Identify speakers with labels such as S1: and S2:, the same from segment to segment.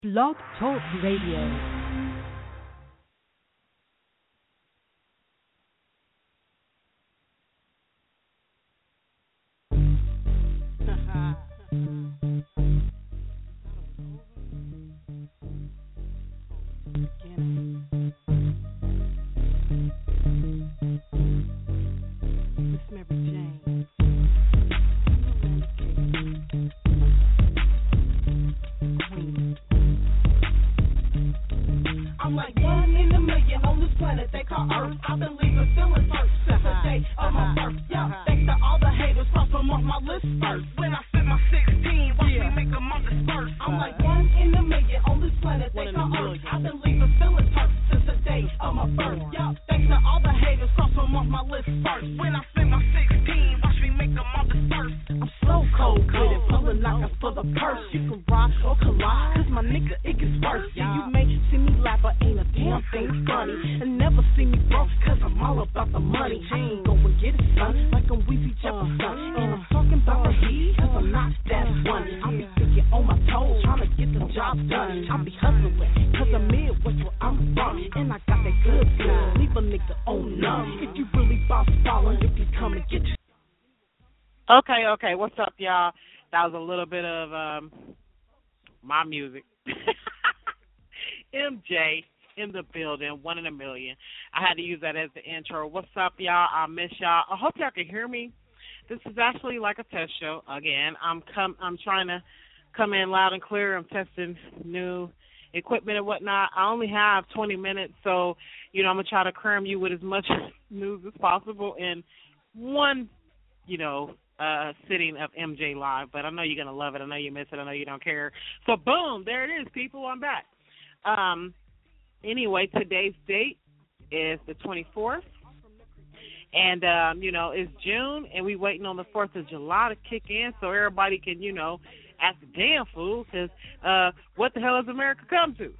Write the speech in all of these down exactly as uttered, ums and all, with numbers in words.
S1: Blog Talk Radio.
S2: Okay, okay. What's up, y'all? That was a little bit of um, my music. M J in the building, one in a million. I had to use that as the intro. What's up, y'all? I miss y'all. I hope y'all can hear me. This is actually like a test show. Again, I'm come. I'm trying to come in loud and clear. I'm testing new equipment and whatnot. I only have twenty minutes, so you know I'm gonna try to cram you with as much news as possible in one, you know. Uh, sitting of M J Live, but I know you're going to love it. I know you miss it. I know you don't care. So, boom, there it is, people. I'm back. Um, anyway, today's date is the twenty-fourth, and, um, you know, it's June, and we waiting on the fourth of July to kick in so everybody can, you know, act the damn fool, because uh, what the hell has America come to?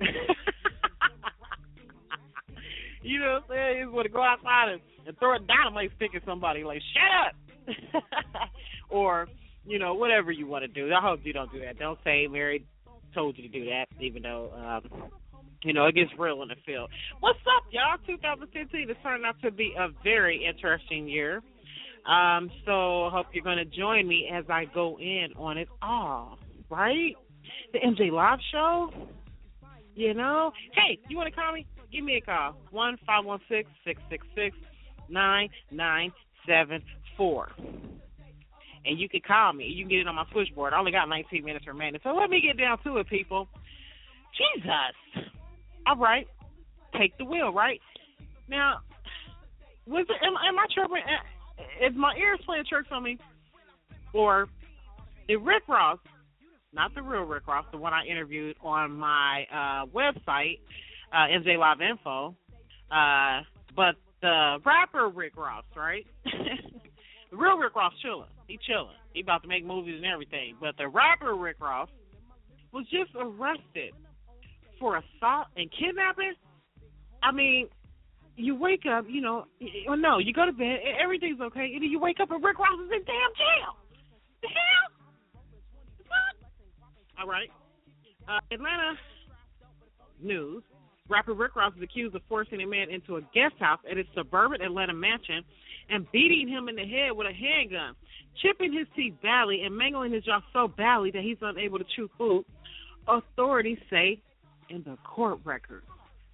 S2: You know what I'm saying? You just want to go outside and, and throw a dynamite stick at somebody, like, shut up. Or, you know, whatever you want to do. I hope you don't do that. Don't say Mary told you to do that, even though, um, you know, it gets real in the field. What's up, y'all? twenty fifteen has turned out to be a very interesting year. Um, so I hope you're going to join me as I go in on it all, right? The M J Live Show, you know. Hey, you want to call me? Give me a call. one five one six, six six six, nine nine seven four. And you can call me. You can get it on my switchboard. I only got nineteen minutes remaining. So let me get down to it, people. Jesus. All right. Take the wheel, right? Now, was it, am, am I tripping? Is my ears playing tricks on me? Or is Rick Ross, not the real Rick Ross, the one I interviewed on my uh, website, uh, M J Live Info, uh, but the rapper Rick Ross, right? The real Rick Ross chilling. He chilling. He about to make movies and everything. But the rapper Rick Ross was just arrested for assault and kidnapping. I mean, you wake up, you know, or no, you go to bed, everything's okay, and then you wake up and Rick Ross is in damn jail. The hell? What? All right. Uh, Atlanta news. Rapper Rick Ross is accused of forcing a man into a guest house at his suburban Atlanta mansion and beating him in the head with a handgun, chipping his teeth badly and mangling his jaw so badly that he's unable to chew food, authorities say in the court record.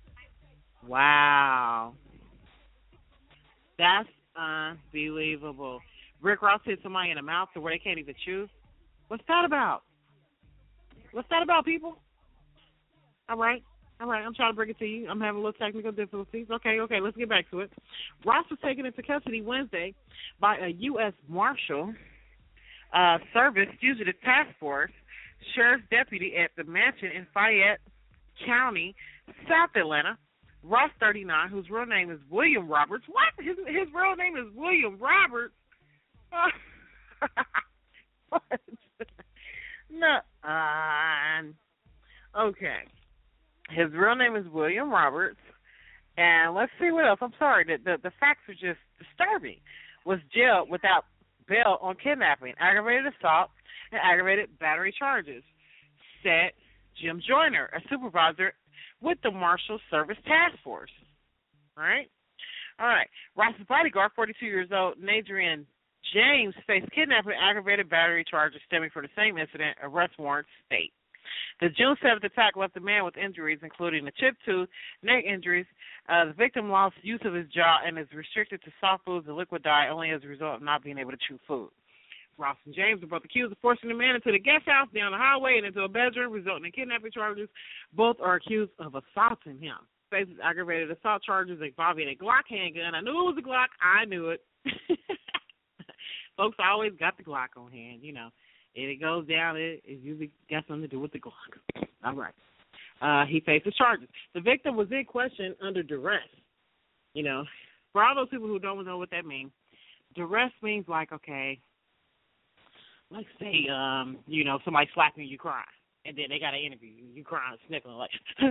S2: Wow. That's unbelievable. Rick Ross hit somebody in the mouth to where they can't even chew. What's that about? What's that about, people? All right. All right, I'm trying to bring it to you. I'm having a little technical difficulties. Okay, okay, let's get back to it. Ross was taken into custody Wednesday by a U S Marshal uh, Service Fugitive Task Force sheriff's deputy at the mansion in Fayette County, South Atlanta. Ross, thirty-nine, whose real name is William Roberts. What? His, his real name is William Roberts? What? No. Uh, okay. His real name is William Roberts, and let's see what else. I'm sorry, the, the, the facts are just disturbing. Was jailed without bail on kidnapping, aggravated assault, and aggravated battery charges. Set Jim Joyner, a supervisor with the Marshal Service Task Force. All right? All right. Ross's bodyguard, forty-two years old, Nadrian James, faced kidnapping and aggravated battery charges stemming from the same incident, arrest warrants state. The June seventh attack left the man with injuries, including a chipped tooth, neck injuries. Uh, the victim lost use of his jaw and is restricted to soft foods and liquid diet only as a result of not being able to chew food. Ross and James are both accused of forcing the man into the guest house, down the highway, and into a bedroom, resulting in kidnapping charges. Both are accused of assaulting him. Faces aggravated assault charges involving a Glock handgun. I knew it was a Glock. I knew it. Folks always got the Glock on hand, you know. If it goes down, it, it usually got something to do with the Glock. All right. Uh, he faces charges. The victim was in question under duress. You know, for all those people who don't know what that means, duress means like, okay, like say, um, you know, somebody slapping you, you crying, and then they got to interview you, you crying, sniffling, like,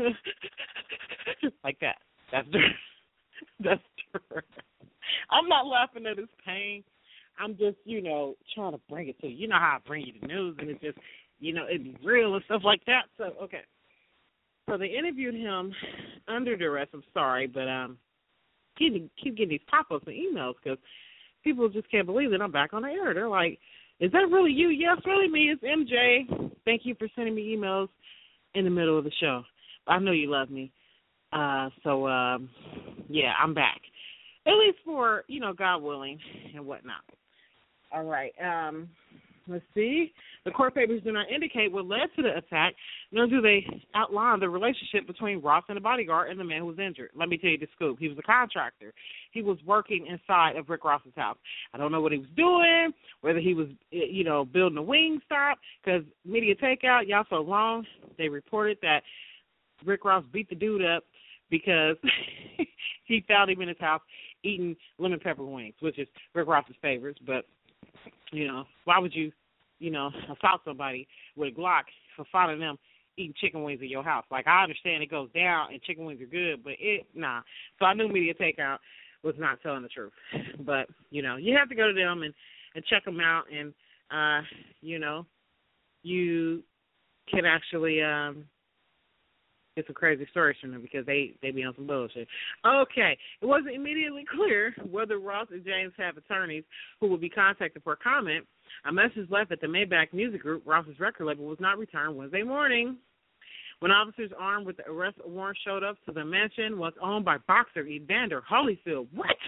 S2: like that. That's duress. That's duress. I'm not laughing at his pain. I'm just, you know, trying to bring it to you. You know how I bring you the news, and it's just, you know, it's real and stuff like that. So, okay. So they interviewed him under duress. I'm sorry, but um, keep, keep getting these pop-ups and emails because people just can't believe that I'm back on the air. They're like, is that really you? Yes, really me. It's M J. Thank you for sending me emails in the middle of the show. I know you love me. Uh, so, um, yeah, I'm back. At least for, you know, God willing and whatnot. All right. Um, let's see. The court papers do not indicate what led to the attack, nor do they outline the relationship between Ross and the bodyguard and the man who was injured. Let me tell you the scoop. He was a contractor. He was working inside of Rick Ross's house. I don't know what he was doing, whether he was, you know, building a wing stop, because media takeout, y'all so wrong. They reported that Rick Ross beat the dude up because he found him in his house eating lemon pepper wings, which is Rick Ross's favorites. But, you know, why would you, you know, assault somebody with a Glock for finding them eating chicken wings in your house? Like, I understand it goes down and chicken wings are good, but it, nah. So I knew media takeout was not telling the truth. But, you know, you have to go to them and, and check them out, and, uh, you know, you can actually um, get some crazy stories from them because they, they be on some bullshit. Okay. It wasn't immediately clear whether Ross and James have attorneys who will be contacted for comment. A message left at the Maybach Music Group, Ross's record label, was not returned Wednesday morning. When officers armed with the arrest warrant showed up to the mansion, was owned by boxer Evander Holyfield. What?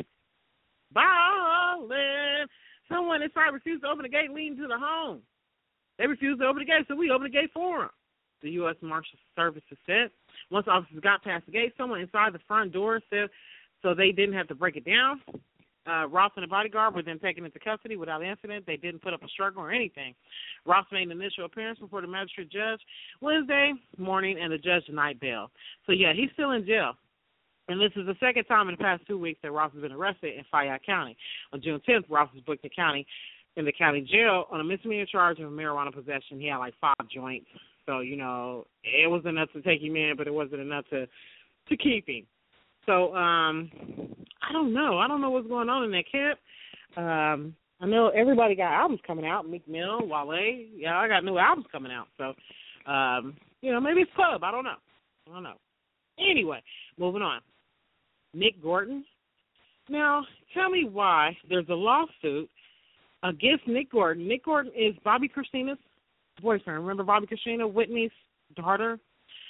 S2: Ballin'. Someone inside refused to open the gate leading to the home. They refused to open the gate, so we opened the gate for them, the U S Marshal Service said. Once officers got past the gate, someone inside the front door said so they didn't have to break it down. Uh, Ross and the bodyguard were then taken into custody without incident. They didn't put up a struggle or anything. Ross made an initial appearance before the magistrate judge Wednesday morning, and the judge denied bail. So, yeah, he's still in jail. And this is the second time in the past two weeks that Ross has been arrested in Fayette County. On June tenth, Ross was booked in county in the county jail on a misdemeanor charge of marijuana possession. He had like five joints. So, you know, it was enough to take him in, but it wasn't enough to, to keep him. So, um, I don't know. I don't know what's going on in that camp. Um, I know everybody got albums coming out. Meek Mill, Wale. Yeah, I got new albums coming out. So, um, you know, maybe it's Club. I don't know. I don't know. Anyway, moving on. Nick Gordon. Now, tell me why there's a lawsuit against Nick Gordon. Nick Gordon is Bobby Christina's boyfriend. Remember Bobby Christina, Whitney's daughter?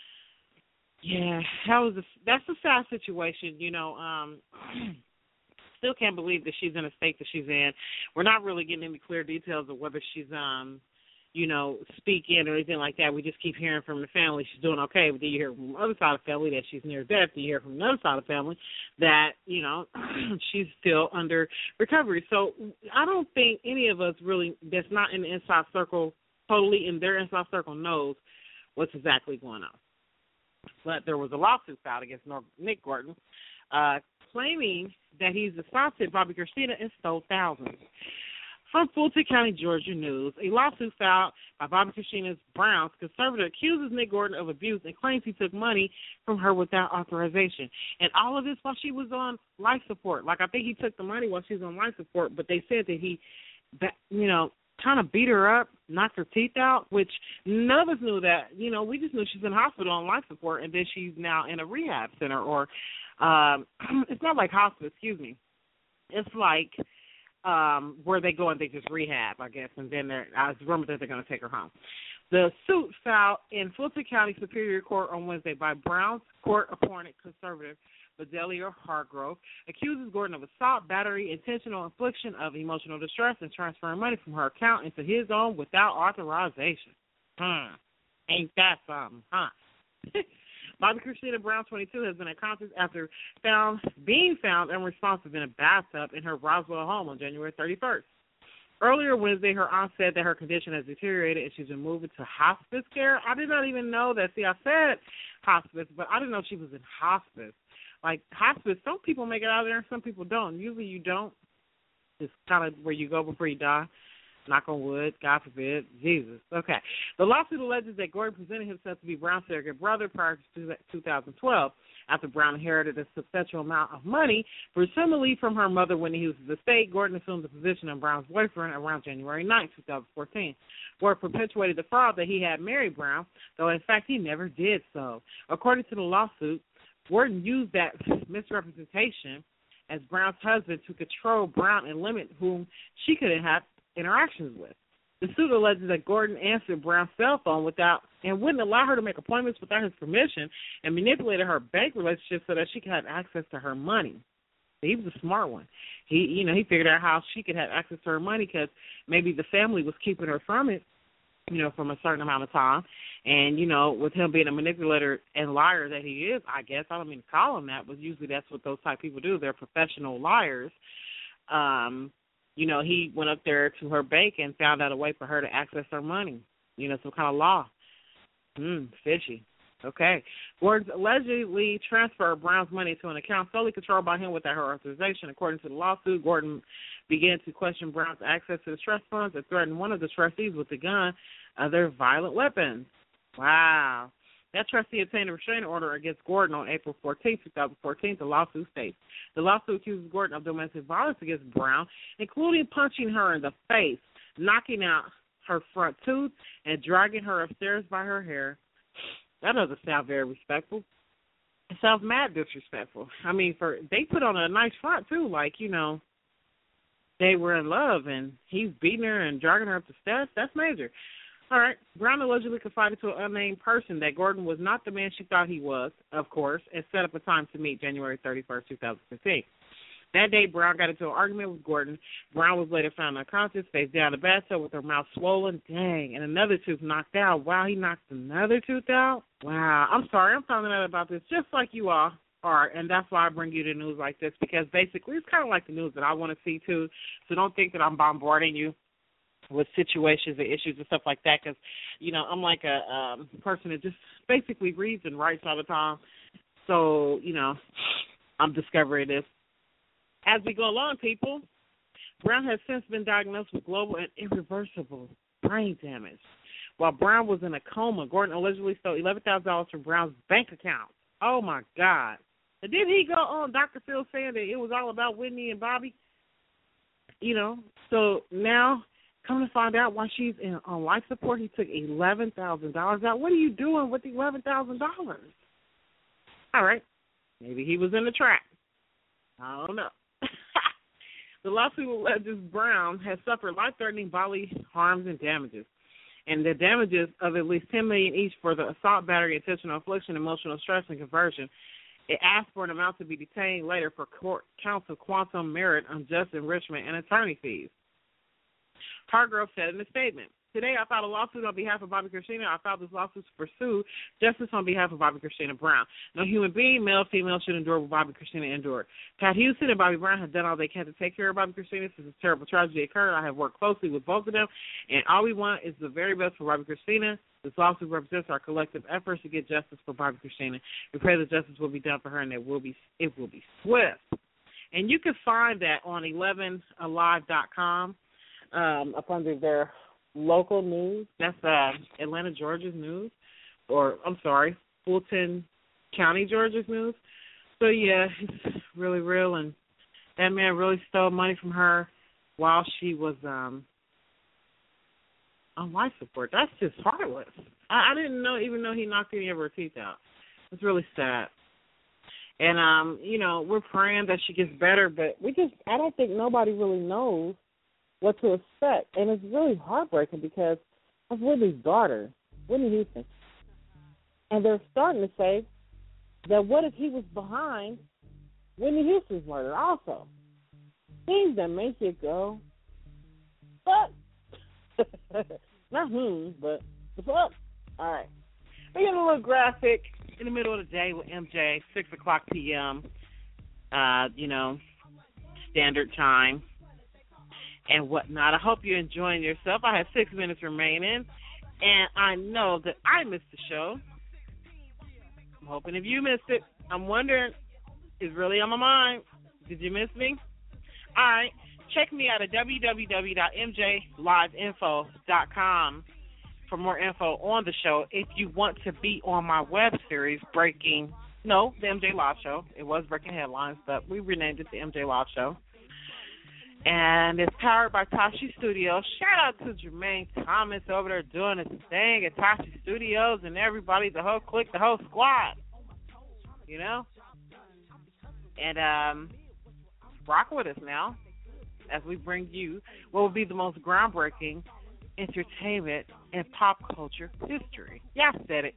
S2: Yeah, that was a, that's a sad situation. You know, um, still can't believe that she's in a state that she's in. We're not really getting any clear details of whether she's, um, you know, speaking or anything like that. We just keep hearing from the family she's doing okay, but then you hear from the other side of the family that she's near death. Then you hear from another side of the family that, you know, she's still under recovery. So I don't think any of us really that's not in the inside circle, totally in their inside circle, knows what's exactly going on. But there was a lawsuit filed against Nick Gordon uh, claiming that he's assaulted Bobby Christina and stole thousands. From Fulton County, Georgia News, a lawsuit filed by Bobby Christina's Browns conservative accuses Nick Gordon of abuse and claims he took money from her without authorization. And all of this while she was on life support. Like, I think he took the money while she was on life support, but they said that he, that, you know, kind of beat her up, knocked her teeth out, which none of us knew that. You know, we just knew she's in hospital on life support, and then she's now in a rehab center, or um, it's not like hospice, excuse me. It's like um, where they go and they just rehab, I guess, and then they're, I remember that they're going to take her home. The suit filed in Fulton County Superior Court on Wednesday by Brown's court-appointed conservative Bedelia Hargrove accuses Gordon of assault, battery, intentional infliction of emotional distress, and transferring money from her account into his own without authorization. Hmm. Ain't that something, huh? Bobby Christina Brown, twenty-two, has been unconscious after found being found unresponsive in a bathtub in her Roswell home on January thirty-first. Earlier Wednesday, her aunt said that her condition has deteriorated and she's been moved to hospice care. I did not even know that. See, I said hospice, but I didn't know she was in hospice. Like, hospice, some people make it out of there and some people don't. Usually you don't. It's kind of where you go before you die. Knock on wood, God forbid, Jesus. Okay. The lawsuit alleges that Gordon presented himself to be Brown's surrogate brother prior to two thousand twelve, after Brown inherited a substantial amount of money, presumably from her mother when he was at the estate. Gordon assumed the position of Brown's boyfriend around January ninth, twenty fourteen. Gordon perpetuated the fraud that he had married Brown, though in fact he never did so. According to the lawsuit, Gordon used that misrepresentation as Brown's husband to control Brown and limit whom she could have interactions with. The suit alleges that Gordon answered Brown's cell phone without and wouldn't allow her to make appointments without his permission, and manipulated her bank relationship so that she could have access to her money. He was a smart one. He, you know, he figured out how she could have access to her money because maybe the family was keeping her from it, you know, from a certain amount of time. And, you know, with him being a manipulator and liar that he is, I guess, I don't mean to call him that, but usually that's what those type of people do. They're professional liars. Um, you know, he went up there to her bank and found out a way for her to access her money, you know, some kind of law. Hmm, fishy. Okay. Gordon allegedly transferred Brown's money to an account solely controlled by him without her authorization. According to the lawsuit, Gordon began to question Brown's access to the trust funds and threatened one of the trustees with a gun, other violent weapons. Wow. That trustee obtained a restraining order against Gordon on April fourteenth, twenty fourteen, the lawsuit states. The lawsuit accuses Gordon of domestic violence against Brown, including punching her in the face, knocking out her front tooth, and dragging her upstairs by her hair. That doesn't sound very respectful. It sounds mad disrespectful. I mean, for they put on a nice front, too, like, you know, they were in love, and he's beating her and dragging her up the steps. That's major. All right. Brown allegedly confided to an unnamed person that Gordon was not the man she thought he was, of course, and set up a time to meet January thirty-first, twenty fifteen. That day, Brown got into an argument with Gordon. Brown was later found unconscious, face down in the bathtub with her mouth swollen. Dang, and another tooth knocked out. Wow, he knocked another tooth out? Wow. I'm sorry, I'm finding out about this just like you all are, and that's why I bring you the news like this, because basically it's kind of like the news that I want to see, too. So don't think that I'm bombarding you with situations and issues and stuff like that, because, you know, I'm like a um, person that just basically reads and writes all the time. So, you know, I'm discovering this. As we go along, people, Brown has since been diagnosed with global and irreversible brain damage. While Brown was in a coma, Gordon allegedly stole eleven thousand dollars from Brown's bank account. Oh, my God. And did he go on Doctor Phil saying that it was all about Whitney and Bobby? You know, so now, come to find out why she's in, on life support, he took eleven thousand dollars out. What are you doing with eleven thousand dollars? All right. Maybe he was in the trap. I don't know. The lawsuit alleges Brown has suffered life-threatening bodily harms and damages, and the damages of at least ten million dollars each for the assault, battery, intentional infliction, emotional stress, and conversion. It asked for an amount to be detained later for court counsel quantum merit, unjust enrichment, and attorney fees. Hargrove said in a statement, "Today I filed a lawsuit on behalf of Bobby Christina. I filed this lawsuit to pursue justice on behalf of Bobby Christina Brown. No human being, male, female, should endure what Bobby Christina endured. Pat Houston and Bobby Brown have done all they can to take care of Bobby Christina since this terrible tragedy occurred. I have worked closely with both of them, and all we want is the very best for Bobby Christina. This lawsuit represents our collective efforts to get justice for Bobby Christina. We pray that justice will be done for her, and it will be it will be swift." And you can find that on eleven alive dot com um, up under their local news. That's uh, Atlanta, Georgia's news, or I'm sorry, Fulton County, Georgia's news. So yeah, it's really real, and that man really stole money from her while she was um, on life support. That's just heartless. I, I didn't know, even know he knocked any of her teeth out. It's really sad. And, um, you know, we're praying that she gets better, but we just, I don't think nobody really knows what to expect. And it's really heartbreaking because that's Whitney's daughter, Whitney Houston. And they're starting to say that what if he was behind Whitney Houston's murder also? Things that make you go, fuck. Not hmm, but the fuck. All right. We're getting a little graphic in the middle of the day with M J, six o'clock p.m., uh, you know, standard time and whatnot. I hope you're enjoying yourself. I have six minutes remaining, and I know that I missed the show. I'm hoping if you missed it, I'm wondering, it's really on my mind. Did you miss me? All right. Check me out at w w w dot m j live info dot com for more info on the show. If you want to be on my web series, Breaking, no, the M J Live Show. It was Breaking Headlines, but we renamed it the M J Live Show. And it's powered by Tashi Studios. Shout out to Jermaine Thomas over there doing his thing at Tashi Studios and everybody, the whole clique, the whole squad. You know? And um, rock with us now as we bring you what will be the most groundbreaking entertainment and pop culture history. Yeah, I said it.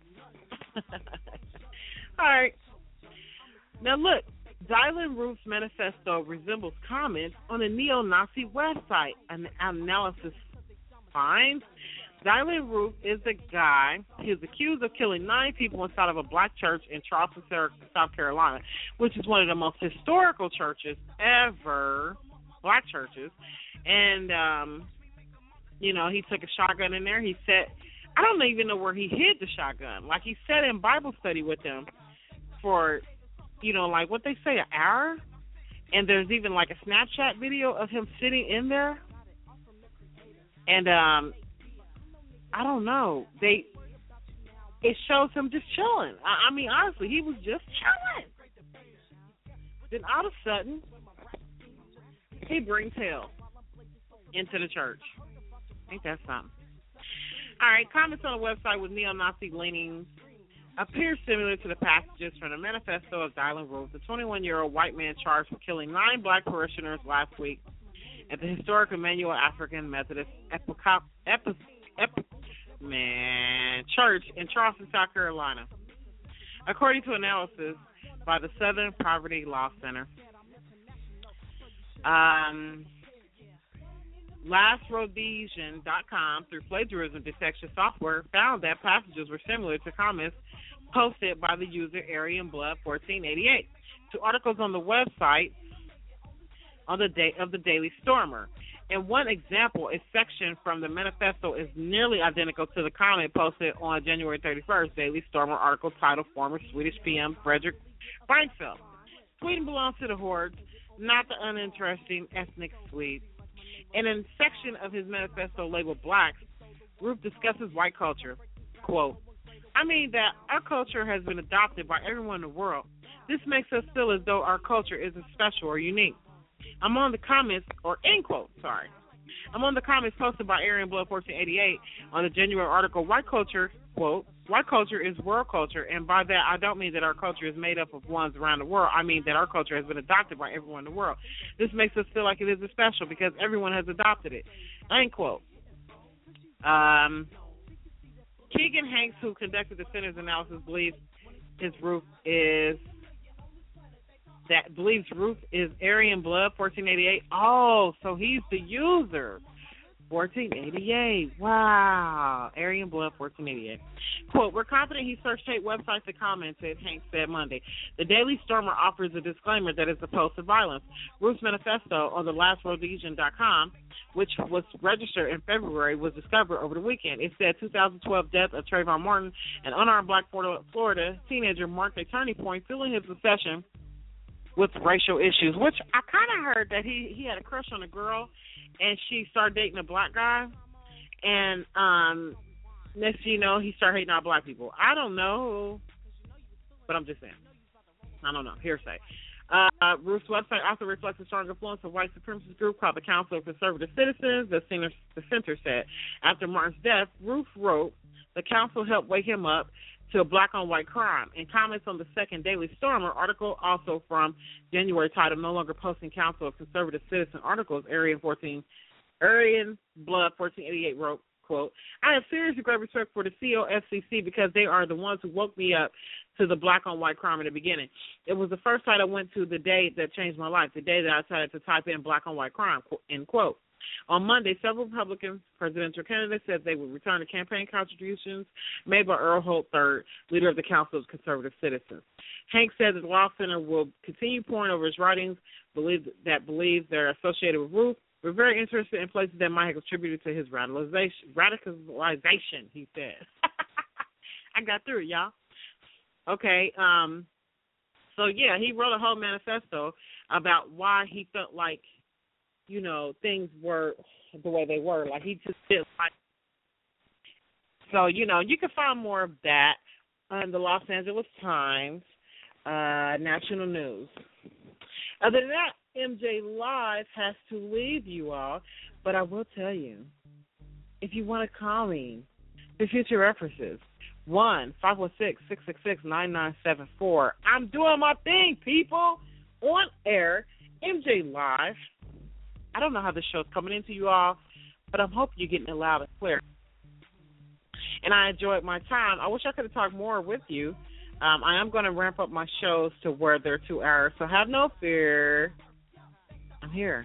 S2: All right. Now look, Dylann Roof's manifesto resembles comments on a neo-Nazi website. An analysis finds Dylann Roof is a guy, he is accused of killing nine people inside of a black church in Charleston, South Carolina, which is one of the most historical churches ever, black churches. And, um, you know, he took a shotgun in there. He said, I don't even know where he hid the shotgun. Like, he sat in Bible study with them for, you know, like what they say, an hour. And there's even like a Snapchat video of him sitting in there. And um, I don't know. They, it shows him just chilling. I, I mean, honestly, he was just chilling. Then all of a sudden, he brings hell into the church. Ain't that something? All right, comments on the website with neo-Nazi leanings appear similar to the passages from the manifesto of Dylann Roof, the twenty-one-year-old white man charged with killing nine black parishioners last week at the historic Emmanuel African Methodist Episcopal Epi, Epi, man, Church in Charleston, South Carolina, according to analysis by the Southern Poverty Law Center. Um... Last Rhodesian dot com, through plagiarism detection software, found that passages were similar to comments posted by the user Aryan Blood fourteen eighty-eight to articles on the website on the date of the Daily Stormer. In one example, a section from the manifesto is nearly identical to the comment posted on January thirty-first, Daily Stormer article titled Former Swedish P M Fredrik Reinfeldt. Sweden belongs to the hordes, not the uninteresting ethnic Swedes. In a section of his manifesto labeled Blacks, Roof discusses white culture. Quote, I mean that our culture has been adopted by everyone in the world. This makes us feel as though our culture isn't special or unique. I'm on the comments, or end quote, sorry. I'm on the comments posted by Aryan Blood fourteen eighty-eight on the January article, White Culture, quote, white culture is world culture, and by that I don't mean that our culture is made up of ones around the world. I mean that our culture has been adopted by everyone in the world. This makes us feel like it isn't special because everyone has adopted it. End quote. Um, Keegan Hanks, who conducted the Center's analysis, believes his roof is that believes Roof is Aryan Blood fourteen eighty-eight. Oh, so he's the user. fourteen eighty-eight. Wow. Aryan Blood fourteen eighty-eight. Quote, we're confident he searched hate websites and commented, Hanks said Monday. The Daily Stormer offers a disclaimer that it's opposed to violence. Roof's manifesto on the last Rhodesian dot com, which was registered in February, was discovered over the weekend. It said two thousand twelve death of Trayvon Martin, an unarmed black Florida teenager, marked a turning point, filling his obsession with racial issues, which I kind of heard that he, he had a crush on a girl, and she started dating a black guy, and um, next thing you know, he started hating all black people. I don't know, but I'm just saying. I don't know. Hearsay. Uh, Ruth's website also reflects the strong influence of white supremacist group called the Council of Conservative Citizens, the center, the center said. After Martin's death, Ruth wrote, the council helped wake him up to a black-on-white crime. In comments on the second Daily Stormer article, also from January, titled No Longer Posting Council of Conservative Citizen Articles, Aryan fourteen, Aryan Blood fourteen eighty-eight wrote, quote, I have serious and great respect for the C O F C C because they are the ones who woke me up to the black-on-white crime in the beginning. It was the first site I went to the day that changed my life, the day that I decided to type in black-on-white crime, end quote. On Monday, several Republican presidential candidates said they would return to campaign contributions made by Earl Holt the third, leader of the Council of Conservative Citizens. Hank said that the Law Center will continue pouring over his writings believe, that believe they're associated with Ruth. We're very interested in places that might have contributed to his radicalization, radicalization he said. I got through it, y'all. Okay, um, so, yeah, he wrote a whole manifesto about why he felt like, you know, things were the way they were. Like, he just didn't like. So, you know, you can find more of that on the Los Angeles Times, uh, National News. Other than that, M J Live has to leave you all, but I will tell you, if you want to call me for future references, one five one six, six six six, nine nine seven four. I'm doing my thing, people, on air, M J Live. I don't know how this show's coming into you all, but I'm hoping you're getting it loud and clear. And I enjoyed my time. I wish I could have talked more with you. Um, I am going to ramp up my shows to where they're two hours, so have no fear. I'm here.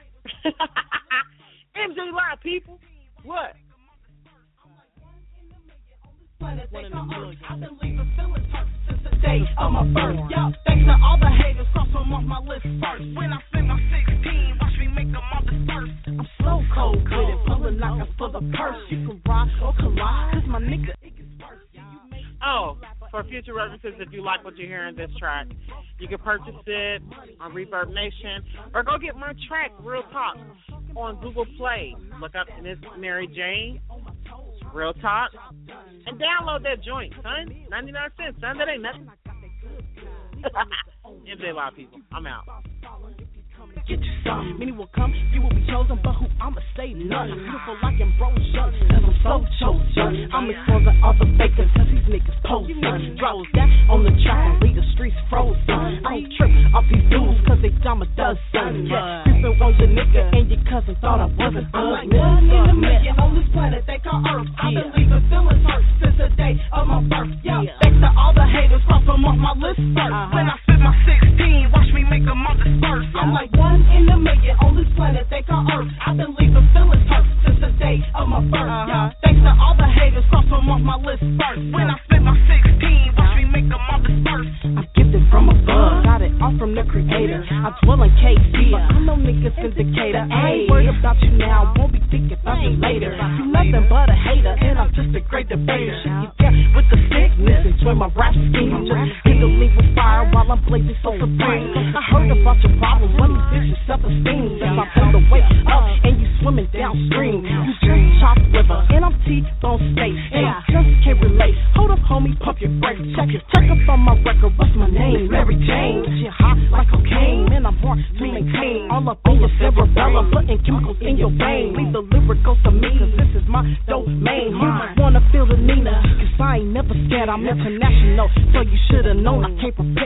S2: M J Live, people. What? One in a million. I've been leaving feelings hurt since the day of my birth. Yo, thanks to all the haters, cross them off my list first. When I spend my sixteen, watch me make them all disperse. I'm so cold with it, pulling knockers for the purse. You can ride or collide, cause my nigga, it gets worse. Oh, for future references, if you like what you hear in this track, you can purchase it on Reverb Nation or go get my track, Real Talk, on Google Play. Look up Miss Mary Jane, Real Talk, and download that joint, son. ninety-nine cents, son. That ain't nothing. M J Live, people. I'm out. Get you some. Many will come, few will be chosen, but who I'ma say none. Beautiful like ambrosia, cause I'm so chosen. I'm exposing all the fakers, cause these niggas posing. Draws that on the track and leave the streets frozen. I don't trip off these dudes, cause they dime a dozen. Yeah, creeping on your nigga and your cousin thought I wasn't good. I'm like one in a million on this planet they call Earth. I've been leaving feelings hurt since the day of my birth. Yeah, thanks to all the haters, cross them off my list first. When I spit my sixteen, watch me make them all disperse. I'm like one in a million on this planet they call Earth. I've been leaving feelings hurt since the day of my birth. Uh-huh. Yeah, thanks to all the haters, cross them off my list first. When I spit my sixteen, watch me make them all disperse. I'm gifted from above, got it all from the creator. I dwell in K C, but I know niggas indicator. I ain't worried about you now, won't be thinking about you later. You nothing but a hater, and I'm just a great debater. Shit you get with the sickness, enjoy my rap scheme. I'm just kindling with fire while I'm blazing so supreme. I heard about your problems, when these bitches self-esteem. Since I pulled the way up and you swimming downstream. You just chop liver and I'm T-bone steak. And I just can't relate. Hold up, homie, pump your brakes. Check it, check up on my record. What's my name? Mary Jane. Shit hot like cocaine, and I'm hard to maintain. All up on your cerebellum, putting chemicals in your vein. Leave the lyrical to me, cause this is my domain. You wanna feel the Nina, cause I ain't never scared. I'm international, so you should've known I can't prepare.